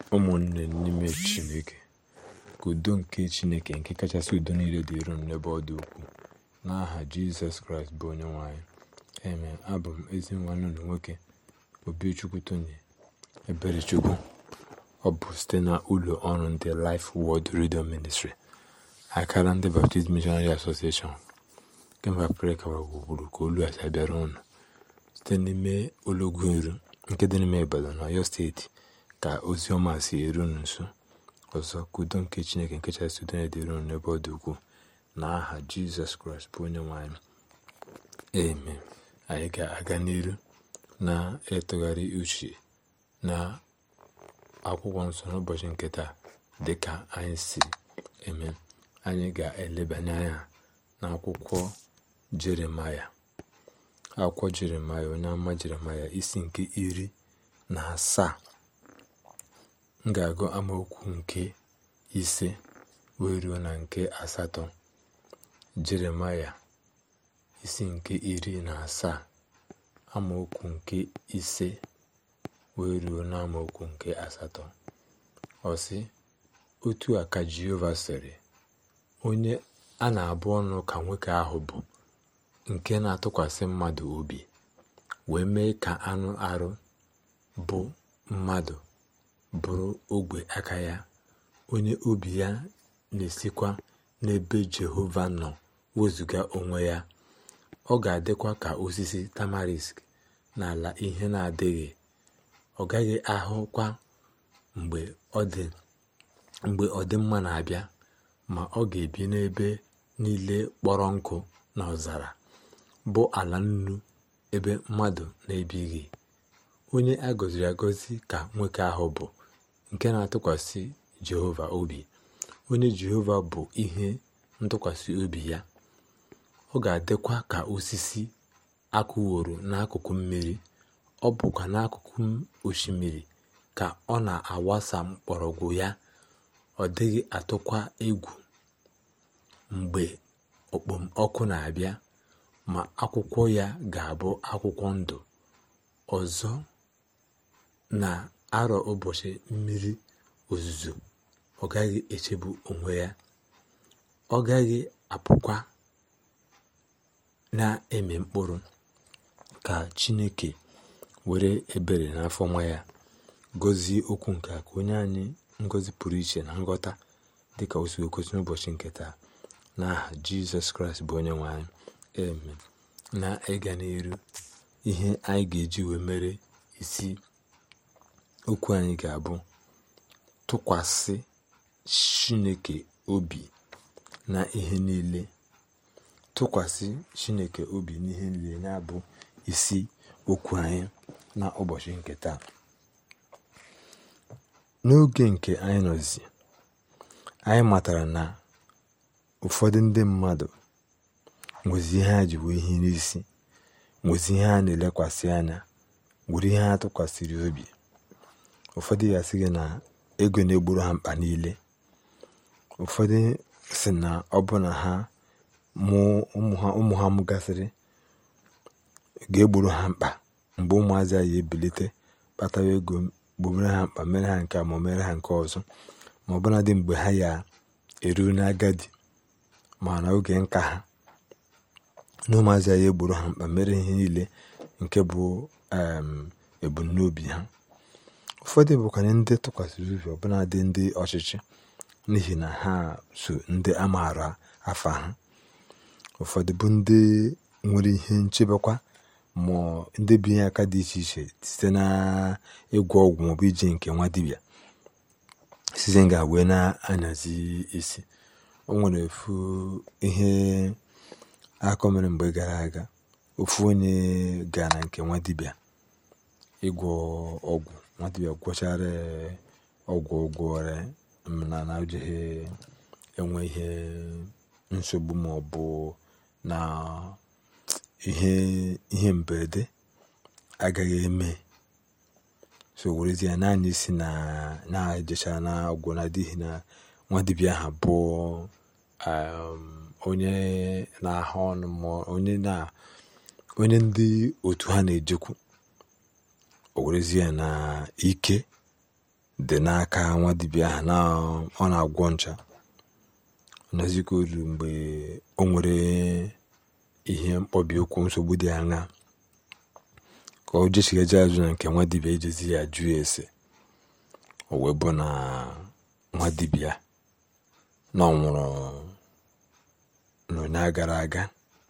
Ụmụnne n'ime Chineke, ka udo nke Chineke nke kachasị udo niile dịrị unu n'ebe ọ dị ukwuu, n'aha Jizọs Kraịst bụ onye nwe anyị. Amen. Abụ m ezi nwanne unu nwoke Obichukwu Tony Eberechukwu. Ọ bụ site na ụlọ ọrụ ndị Life Word Radio Ministry, akara ndị Baptist Missionary Association nke mba Afrịka gburugburu, ka olu a bịara unu site n'ime ụlọgwu nru nke dị n'ime Ibadan na Ọyọ steeti, ka ozi ọma si eru unu nso. Ọzọ, ka udo nke Chineke nke kachasị udo na-edịrị unu n'ebe ọ dị ukwuu, n'aha Jizọs Kraịst bụ onye nwe anyị. Amen. Anyị ga-aga n'iru na-etụgharị uche na akwụkwọ nsọ n'ụbọchị nke taa, dịka anyị si eme. Anyị ga-elebanye anya n'akwụkwọ Jeremaya, onye ama Jeremaya, isi nke 17. M ga-agụ amaokwu nke 5 wee ruo na nke 8. Jeremaya isi nke 17 amaokwu nke 5 wee ruo na amaokwu nke 8. Ọ sị, otu a ka Jehova sịrị, onye a na-abụ ọnụ ka nwoke ahụ bụ, nke na-atụkwasị mmadụ obi, wee mee ka anụ arụ bụ mmadụ bụrụ ogwe aka ya, onye obi ya na-esikwa n'ebe Jehova nọ wezụga onwe ya. Ọ ga-adịkwa ka osisi tamarisk n'ala ihe na-adịghị. Ọ gaghị ahụkwa mgbe ọdịmma na-abịa, ma ọ ga-ebi n'ebe niile kpọrọ nkụ na ọzara, bụ ala nnu ebe mmadụ na-ebighị. Onye a gọziri agọzi ka nwoke ahụ bụ, nke na-atụkwasị Jehova obi, onye Jehova bụ ihe ntụkwasị obi ya. Ọ ga-adịkwa ka osisi akụworo n'akụkụ mmiri, ọ bụkwa n'akụkụ osimiri ka ọ na-awasa mgbọrọgwụ ya. Ọ dịghị atụkwa egwu mgbe okpomọkụ na-abịa, ma akwụkwọ ya ga-abụ akwụkwọ ndụ ọzọ na-arọ ụbọchị mmiri ozuzo. Ọ gaghị echegbu onwe ya, ọ gaghị apụkwa na-eme mkpụrụ. Ka Chineke were ebere na afọ nwa ya gọzie okwu nke a, ka onye anyị ngọzi pụrụ iche na nghọta, dịka o si ekwesị n'ụbọchị nke taa, n'aha Jizọs Kraịst bụ onye nwe anyị. Amen. Na ịga n'iru, ihe anyị ga-eji wee mere isi okwu anyị ga-abụ tụkwasị Chineke obi na ihe niile. Tụkwasị Chineke obi n'ihe niile na-abụ isi okwu anyị na ụbọchị nke taa. N'oge nke anyị nọzi, anyị matara na ụfọdụ ndị mmadụ nwezi ihe ha ji wee ihe n'isi, nwezi ihe ha na-elekwasị anya, were ihe ha tụkwasịrị obi. Ụfọdụ ya sị gị na ego na-egboro ha mkpa niile. Ụfọdụ sị na ọ bụ na ha ụmụ ha mụgasịrị ga-egboro ha mkpa, mgbe ụmụazị ya ebilite kpatawa ego, gbomere ha mkpa, mere ha nke a ma o mere ha nke ọzọ, ma ọ bụla dị mgbe ha ya eru n'agadi ma na oge nka ha, na ụmụazị ya egboro ha mkpa, mere ihe niile nke bụ ebumnobi ha. Ụfọdụ bụkwa ndị tụkwasịrị obi ọbụla dị ndị ọchịchị, n'ihi na ha so ndị amaara afa ha. Ụfọdụ bụ ndị nwere ihe nchebekwa, ma ndị binye aka dị iche iche site na ịgwọ ọgwụ maọbụ iji nke nwa dibịa size nga wee na-anyazi isi. O nwere ofu ihe akọ mere mgbe gara aga. Ofu onye gara na nke nwa dibịa ịgwọ ọgwụ. Nwa dibịa gwọchara ọgwụ ọrịa na ojeghị enwe ihe nsogbu, ma ọ bụ na ihe mberede agaghị eme. So werezi ya naanị isi na-ejechara na ọgwụ, na adịghị na nwa dibịa ha bụ onye na-ahụ ọnụ, ma onye ndị otu ha na-ejekwu. O werezi ya na ike dị n'aka nwa dibịa ahụ na ọ na-agwọ ncha. Ọnọzikwa uru mgbe o nwere ihe mkpọbi ụkwụ, nsogbu dị aṅa, ka o jesigaje azụ na nke nwa dibịa ijezi ya jụ ese. O wee bụ na nwa dibịa na ọ nwụrụ n'ụnya gara aga.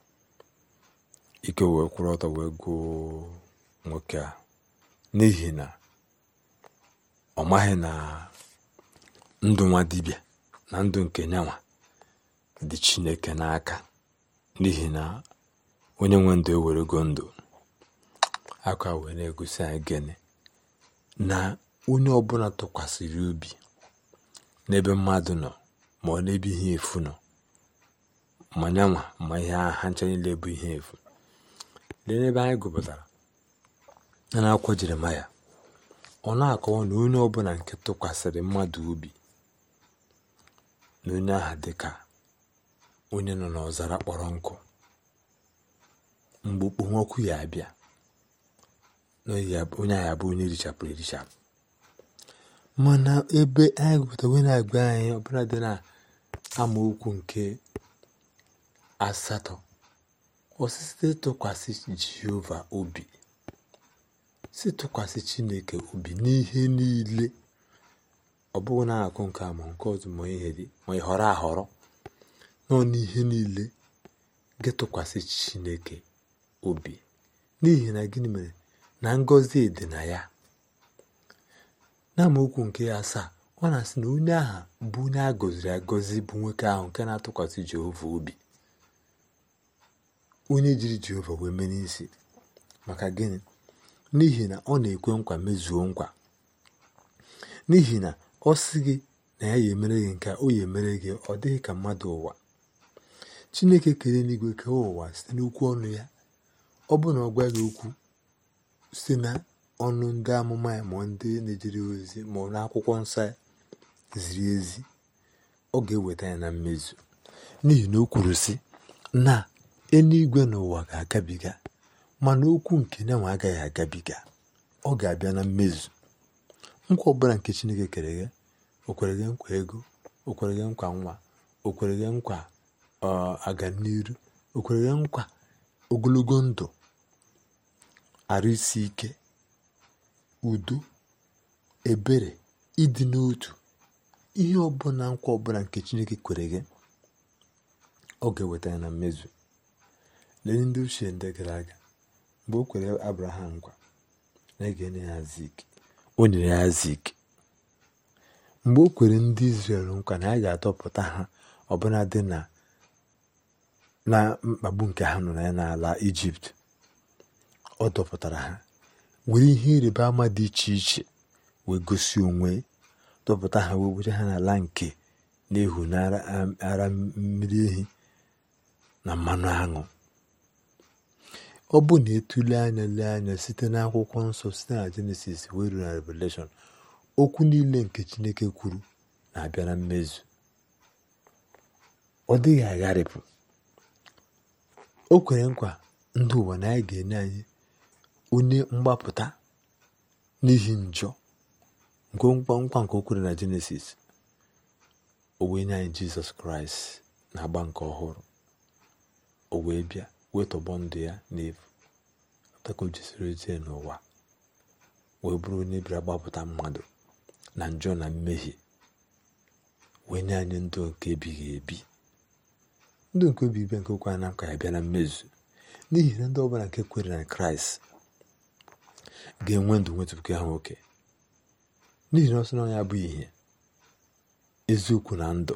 Ike wee kwụrụ ọtọ wee gụọ nwoke a, n'ihi na ọ maghị na ndụ nwa dibịa na ndụ nke nyanwa dị Chineke n'aka, n'ihi na onye nwe ndụ ewerego ndụ. Aka wee na-egosi anyị gịnị? Na onye ọbụla tụkwasịrị obi n'ebe mmadụ nọ, ma ọ n'ebe ihe efu nọ, ma nyanwa ma ihe ha ncha niile bụ ihe efu. Lee n'ebe anyị gụpụtara na n'akwụkwọ Jeremaya, ọ na-akọwa na onye ọbụla nke tụkwasịrị mmadụ obi, na onye ahụ dị ka onye nọ n'ọzara kpọrọ nkụ. Mgbe okpomọkụ ya abịa, onye ahụ abụ onye richapụrụ erichapụ. Mana ebe anyị gụpụtara wee na-agba anyị ọbụla dị na amaokwu nke 8, osisi tụkwasị Jehova obi, si tụkwasị Chineke obi n'ihe niile. Ọ bụghị na-akụ nke a ma nke ọzọ, ma ihe dị ma ị họrọ ahọrọ, nọ n'ihe niile gị tụkwasị Chineke obi. N'ihi na gịnị mere? Na ngọzi dị na ya. N'amaokwu nke 7, ọ na-asị na onye ahụ bụ onye a gọziri agọzi bụ nwoke ahụ nke na-atụkwasị Jehova obi, onye jiri Jehova wee mee n'isi. Maka gịnị? N'ihi na ọ na-ekwe nkwa mezuo nkwa. N'ihi na ọ sị gị na ya ya emere gị nke o ya emere gị. Ọ dịghị ka mmadụ ụwa. Chineke kere n'igwe kee ụwa site n'okwu ọnụ ya. Ọ bụ na ọ gwa gị okwu site na ọnụ ndị amụma ya, ma ndị na-ejere ozi, ma ọ n'akwụkwọ nsọ ya ziri ezi, ọ ga-eweta ya na mmezu. N'ihi na o kwuru sị na eluigwe na ụwa ga-agabiga, mana okwu nke nyanwa agaghị agabiga. Ọ ga-abịa na mmezu. Nkwa ọbụla nke Chineke kere gị, o kwere gị nkwa ego, o kwere gị nkwa nwa, o kwere gị nkwa aganiru, o kwere gị nkwa ogologo ndụ, arụ isi ike, udo, ebere, ịdị n'otu. Ihe ọbụla, nkwa ọbụla nke Chineke kwere gị, ọ ga-eweta ya na mmezu. Lee ndị ochie ndị gara aga, mgbe o kwere Abraham nkwa na ị ga-enye ya Aịzik, o nyere ya Aịzik. Mgbe o kwere ndị Izrel nkwa na ya ga-atọpụta ha ọbụla dị na mkpagbu nke ha nọ na ya n'ala Ijipt, ọ dọpụtara ha, were ihe ịrịba ama dị iche iche wee gosi onwe, dọpụta ha, wee were ha n'ala nke na-ehu n'ara mmiri ehi na mmanụ aṅụ. Ọ bụ na etule anya, lee anya site n'akwụkwọ nsọ, site na Jenesis wee ruo na Revelation, okwu niile nke Chineke kwuru na-abịa na mmezu. Ọ dịghị agharịpụ. O kwere nkwa ndị ụwa na ya ga-enye anyị onye mgbapụta n'ihi njọ, nkwa nke o kwere na Jenesis. O wee nye anyị Jizọs Kraịst na agba nke ọhụrụ. O wee bịa wee tọgbọ ndụ ya n'efu, ọtaka o jisiri ezie n'ụwa, wee bụrụ onye bịara gbapụta mmadụ na njọ na mmehie, wee nye anyị ndụ nke ebighị ebi. Ndụ nke obi ibe nke okwu na nkwa ya bịa na mmezu. N'ihi na ndị ọbụla nke kwere na Kraịst ga-enwe ndụ nwetụpụta ha nwoke. N'ihi na ọ sị na ya bụ ihe eziokwu na ndụ.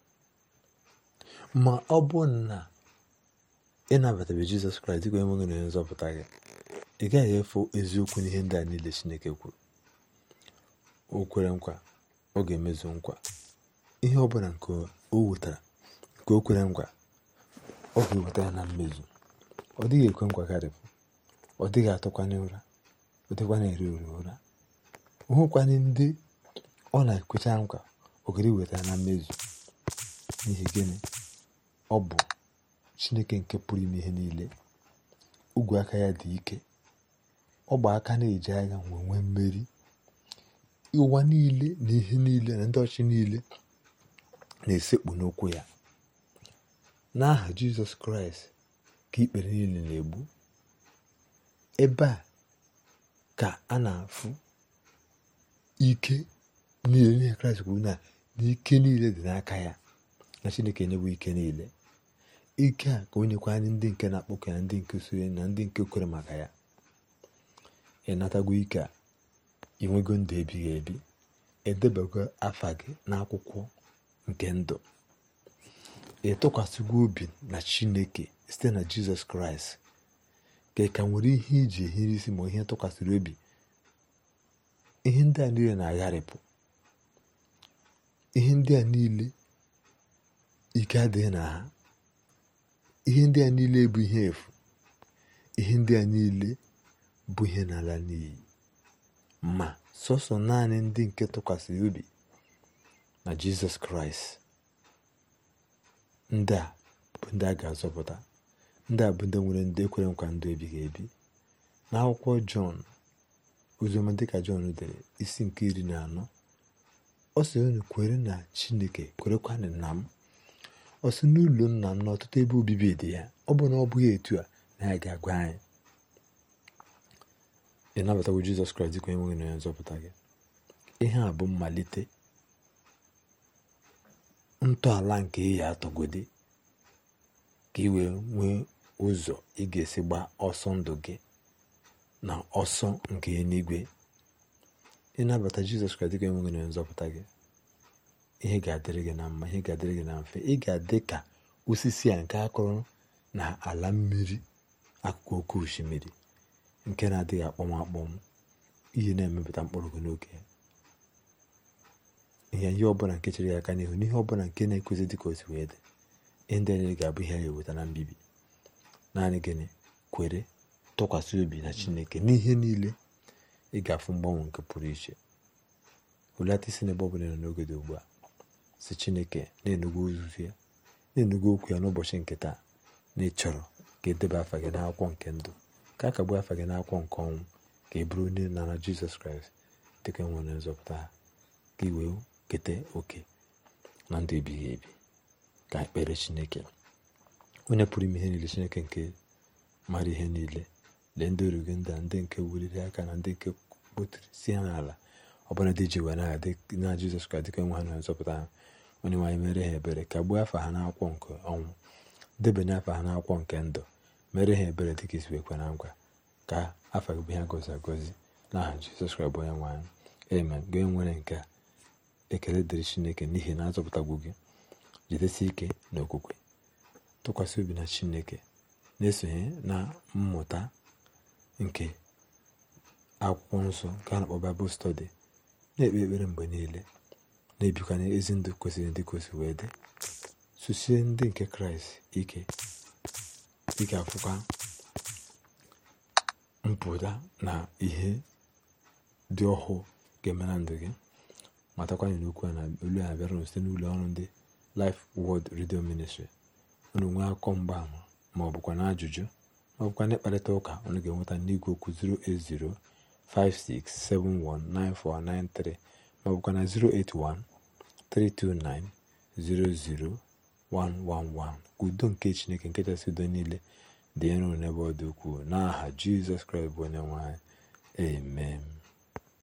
Ma ọ bụ na ị nabatabe Jizọs Kraịst dịka onye nwe gị na onye nzọpụta gị, ị gaghị efu eziokwu n'ihe ndị a niile Chineke kwuru. O kwere nkwa, ọ ga-emezu nkwa. Ihe ọbụla nke o wetara, nke o kwere nkwa, ọ ga-eweta ya na mmezu. Ọ dịghị ekwe nkwa karịpụ, ọ dịghị atụkwanye ụra, ọ dịkwa na-eri ụra. O nwekwana ndị ọ na-ekwecha nkwa, ọ gara iweta ya na mmezu. N'ihi gịnị? Ọ bụ Chineke nke pụrụ ime ihe niile. Ogwe aka ya dị ike. Ọ gba aka na-eji agha nwee mmeri. ụwa niile na ihe niile na ndị ọchị niile na-esekpu n'okwu ya. N'aha Jizọs Kraịst ka ikpere niile na-egbu. Ebe a ka a na-afụ ike niile n'ihe Kraịst kwuru na ike niile dị n'aka ya, na Chineke enyewo ike niile. Ike a ka o nyekwa anyị ndị nke na-akpọkọ ya, ndị nke sonye na ndị nke kwere maka ya. Ịnatago ike a, inwego ndụ ebighị ebi, edebago afa gị n'akwụkwọ nke ndụ. Ịtụkwasịgo obi na Chineke site na Jizọs Kraịst, ka ị ka nwere ihe iji ehiri isi ma ihe tụkwasịrị obi. Ihe ndị a niile na-agharịpụ. Ihe ndị a niile ike adịghị na ha. Ihe ndị a niile bụ ihe efu. Ihe ndị a niile bụ ihe n'ala n'iyi. Ma sọsọ naanị ndị nke tụkwasịrị obi na Jizọs Kraịst, ndị a bụ ndị a ga-azọpụta. Ndị a bụ ndị nwere ndị ekwere nkwa ndụ ebighị ebi. N'akwụkwọ Jọn, oziọma dịka Jọn dere, isi nke 14, ọ sị unu kwere na Chineke, kwerekwanụ na m. Ọ sị n'ụlọ nna m na ọtụtụ ebe obibi dị ya. Ọ bụ na ọ bụghị etu a, na ya ga-agwa anyị. Ị nabatawo Jizọs Kraịst dịka onye nwe gị na onye nzọpụta gị? Ihe a bụ mmalite, ntọala nke ihe atọgode, ka ị wee nwee ụzọ ị ga-esi gbaa ọsọ ndụ gị na ọsọ nke eluigwe. Ịnabata Jizọs Kraịst dịka onye nwe gị na onye nzọpụta gị, ihe ga-adịrị gị na mma, ihe ga-adịrị gị na mfe. Ị ga-adị ka osisi a nke akụrụ na ala mmiri, akụkụ oke osimiri, nke na-adịghị akpọm ihe na-emepụta mkpụrụ gị n'oge ya. Ihe ọbụla nke chere ya aka n'ihu, n'ihe ọbụla nke na-ekwezi dịka o si wee dị, ihe ndị niile ga-abụ ihe ya eweta na mbibi. Naanị gịnị? Kwere, tụkwasị obi na Chineke. N'ihe niile ị ga-afụ mgbanwe nke pụrụ iche. Hulata isi n'ebe ọbụla nọ n'oge dị ugbu a, si Chineke na-enugo ozuzu ya, na-enugo okwu ya n'ụbọchị nke taa, na ịchọrọ ka edebe afa gị n'akwụkwọ nke ndụ, ka a kagbuo afa gị n'akwụkwọ nke ọnwụ, ka e bụrụ onye nara Jizọs Kraịst dịka nwere nzọpụta ha, ka i wee keta oke na ndụ ebighị ebi. Ka ekpere Chineke. Onye pụrụ ime ihe niile, Chineke nke mara ihe niile, lee ndị oru gị ndị a, ndị nke wuliri aka na ndị nke kpotiri si ha n'ala, ọbụla dị ji wee na Jizọs Kraịst dịka nwe ha na nzọpụta ha. Onye nwaanyị mere ha ebere, ka gbuo afa ha n'akwụkwọ nke ọnwụ, debanye afa ha n'akwụkwọ nke ndụ. Mere ha ebere dịka isi wee kwe na nkwa, ka afa gị bụ ihe agọzi agọzi n'aha Jizọs Kraịst bụ onye nwaanyị. Amen. Gị nwere nke a, ekele dịrị Chineke n'ihi na azọpụtagwo gị. Jidesi ike n'okwukwe, tụkwasị obi na Chineke, na-esonye na mmụta nke akwụkwọ nsọ nke a na-akpọ Bible study, na-ekpe ekpere mgbe niile, na-ebikwa ezi ndụ kwesịrị ndị kwesịrị wee dị. Sosie ndị nke Kraịst ike, ị ga-afụkwa mpụta na ihe dị ọhụụ ga-eme na ndụ gị. Matakwanye n'okwu a na olu a bịara site n'ụlọ ọrụ ndị Life Word Radio Ministry. Unu nwee akọ mgbaama ma ọ bụkwa na ajụjụ ma ọ bụkwa na ịkparịta ụka, unu ga-enweta n'igwe okwu 08056719493 ma ọ bụkwa na 08132900111. Udo nke Chineke nke kachasị udo niile dị nro n'ebe ọ dị ukwuu, n'aha Jizọs Kraịst bụ onye nwe anyị. Amen.